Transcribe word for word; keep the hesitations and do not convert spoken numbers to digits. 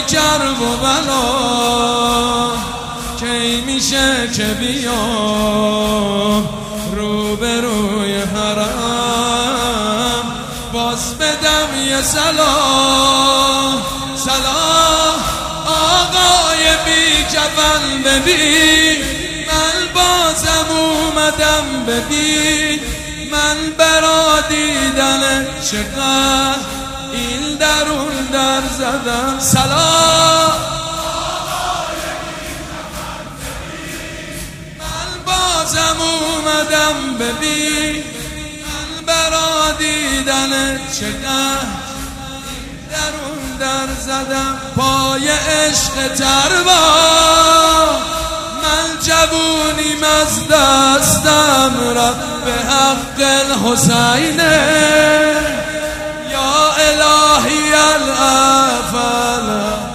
کرب و بلا کی میشه که بیام رو به روی حرم باز بدم یه سلام سلام آقای بی کفن ببین من بازم اومدم ببین من برا دیدن چقدر این درون در زدم سلام من بازم اومدم ببین من برا دیدن چقدر درون در زدم پای عشق تربا من جوونیم از دستم رفت به حق الحسین یا الهی الافلا